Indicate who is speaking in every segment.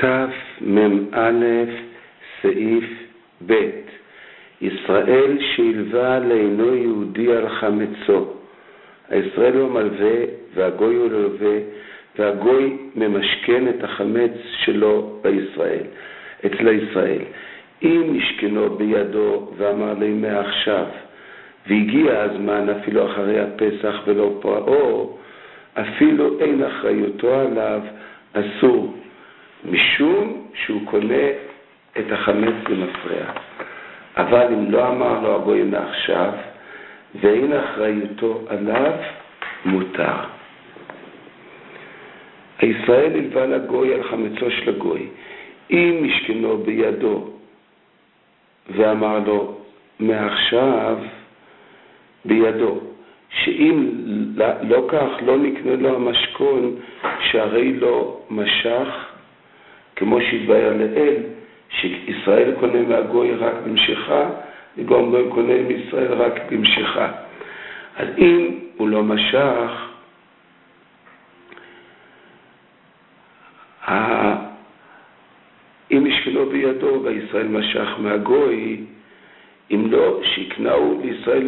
Speaker 1: תמ"א סעיף ב' ישראל שילבה לאינו יהודי על חמצו. הישראל הוא המלווה והגוי הוא ללווה, והגוי ממשכן את החמץ שלו בישראל, אצל ישראל. אם משכנו בידו ואמר לי מעכשיו, והגיע הזמן אפילו אחרי הפסח ולא פרעו, אפילו אין אחריותו עליו, אסור, משום שהוא קונה את החמץ למפרע. אבל אם לא אמר לו הגוי מעכשיו, ואין אחריותו עליו, מותר. הישראל הלווה לגוי על חמצו של הגוי. אם משכנו בידו ואמר לו מעכשיו בידו, שאם לא כך לא נקנה לו המשכון, שהרי לא משך, כמו שהתבהר לאל, שישראל קונה מהגוי רק במשיכה, וגם גוי קונה מישראל רק במשיכה. אז אם הוא לא משך, אם משכנו בידו וישראל משך מהגוי, אם לא, שיקנאו לישראל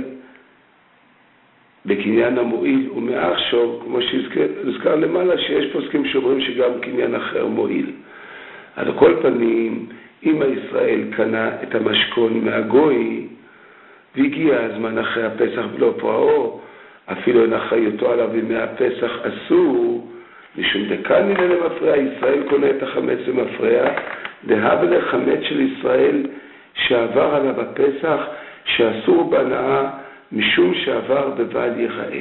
Speaker 1: בקניין המועיל ומעכשיו, כמו שהזכר למעלה, שיש פוסקים שאומרים שגם קניין אחר מועיל. על כל פנים, אם הישראל קנה את המשכון מהגוי, והגיע הזמן אחרי הפסח ולא פרעו, אפילו אין אחריותו עליו ימי הפסח אסור, משום דקני למפרע, ישראל קונה את החמץ למפרע, דהב לחמץ של ישראל שעבר עליו הפסח, שאסור בהנאה, משום שעבר בבל יראה.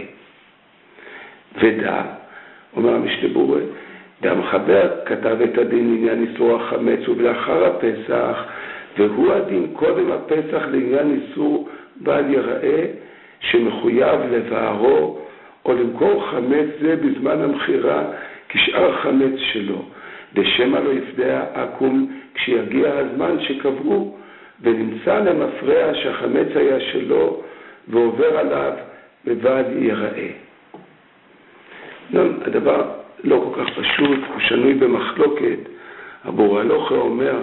Speaker 1: ודע, אומר המשנה ברורה, המחבר כתב את הדין לעניין איסור החמץ ולאחר הפסח, והוא הדין קודם הפסח לעניין איסור בל יראה, שמחויב לבערו או למכור חמץ זה בזמן המחירה כשאר חמץ שלו, דשמא לא יפדה עקום כשיגיע הזמן שקבעו, ונמצא למפרע שהחמץ היה שלו ועובר עליו בבל יראה. הדבר לא כל כך פשוט, הוא שנוי במחלוקת. אבו הלוכה אומר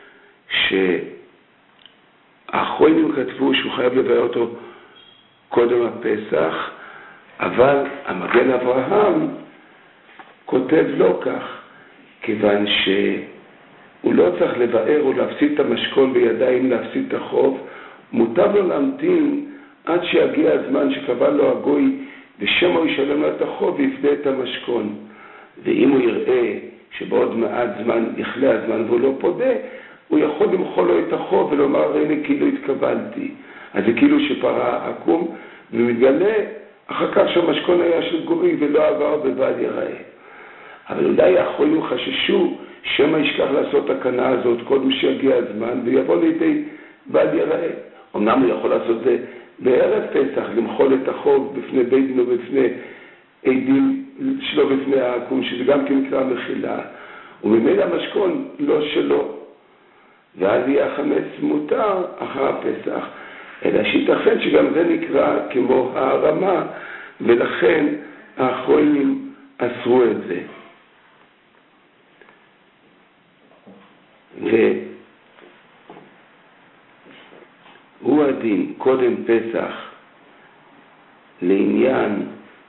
Speaker 1: שהאחרונים כתבו שהוא חייב לבאר אותו קודם הפסח, אבל המגן אברהם כותב לא כך, כיוון שהוא לא צריך לבאר או להפסיד את המשכון בידיים, להפסיד את החוב, מוטב לו להמתין עד שיגיע הזמן שקבע לו הגוי, ושם הוא ישלם לו את החוב ויפדה את המשכון. ואם הוא יראה שבעוד מעט זמן יחלה הזמן והוא לא פודה, הוא יכול למחול לו את החוב ולומר, הנה כאילו התקבלתי. אז זה כאילו שפרע עקום, ומתגלה אחר כך שהמשכון היה של גוי ולא עבר בבל יראה. אבל אולי האחרונים חששו שמא ישכח לעשות הקנה הזאת קודם שיגיע הזמן ויבוא לידי בל יראה. אמנם הוא יכול לעשות זה בערב פסח, למחול את החוב בפני בית דין ובפני עדים שלו בפני העקום, שזה גם כן נקרא מחילה, וממילא המשכון לא שלו, ואז יהיה החמץ מותר אחר הפסח, אלא שיתכן שגם זה נקרא כמו הרמה, ולכן האחרונים אסרו את זה. והוא הדין קודם פסח לעניין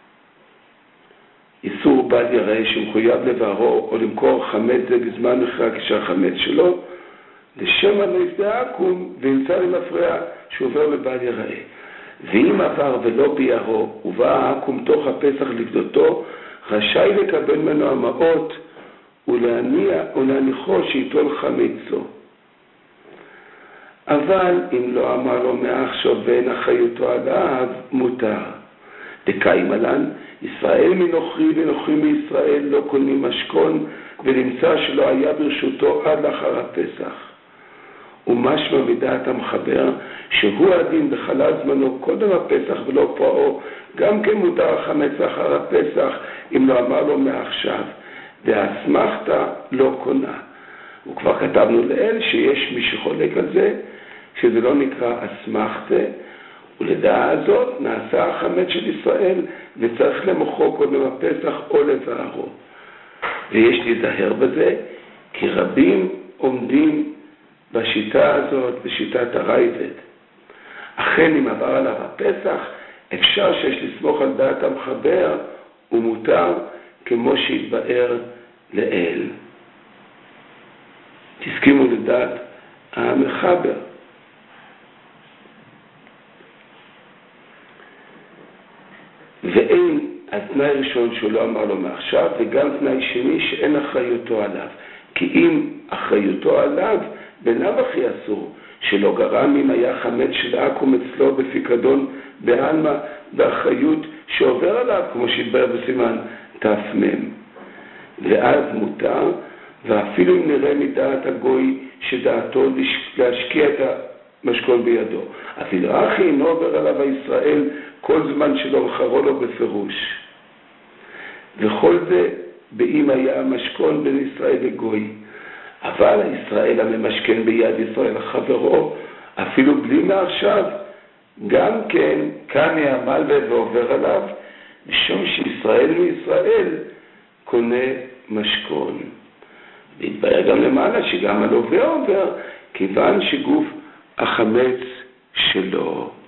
Speaker 1: איסור בל יראה שמחויב לבערו או למכור חמץ זה בזמן מכירה כשהחמץ שלו, לשמא לא יפדה עקום וימצא למפרע שעובר לבל יראה. ואם עבר ולא ביערו ובא העקום תוך הפסח לפדותו, רשאי לקבל ממנו המעות ולהניחו שיטול חמצו. אבל אם לא אמר לו מעכשיו ואין אחריותו עליו, מותר. דקאי מלן, ישראל מנוכרי ונוכרי מישראל לא קונים משכון, ונמצא שלא היה ברשותו עד לאחר הפסח. ומשמע מדעת המחבר, שהוא הדין בחלל זמנו קודם הפסח ולא פרעו, גם כן מותר החמץ אחר הפסח, אם לא אמר לו מעכשיו, והאסמכתה לא קונה. וכבר כתבנו לאל שיש מי שחולק על זה, שזה לא נקרא אסמכתה, ולדעה הזאת נעשה החמץ של ישראל, וצריך למוחו קודם הפסח או לבערו. ויש להיזהר בזה, כי רבים עומדים בשיטה הזאת, בשיטת הרייבד. אכן אם עבר עליו הפסח, אפשר שיש לסמוך על דעת המחבר, ומותר כמו שהתבאר לאל. תסכימו לדעת המחבר. ואין התנאי ראשון שהוא לא אמר לו מעכשיו, וגם תנאי שני שאין אחריותו עליו. כי אם אחריותו עליו, בלאו הכי אסור, שלא גרם אם היה חמץ של עכו"ם אצלו בפיקדון בעלמא, באחריות שעובר עליו, כמו שהתבאר בסימן תמ"ם. ואז מותר, ואפילו אם נראה מדעת הגוי שדעתו להשקיע את המשכון בידו. אפילו אחי אינו עובר עליו הישראל כל זמן שלא בחרו לו בפירוש. וכל זה באם היה המשכון בין ישראל לגוי. אבל הישראל הממשכן ביד ישראל חברו, אפילו בלי מעכשיו, גם כן כאן יעמל ועובר עליו, משום שישראל מישראל קונה משכון. והתבהר גם למעלה שגם הלווה עובר, כיוון שגוף החמץ שלו.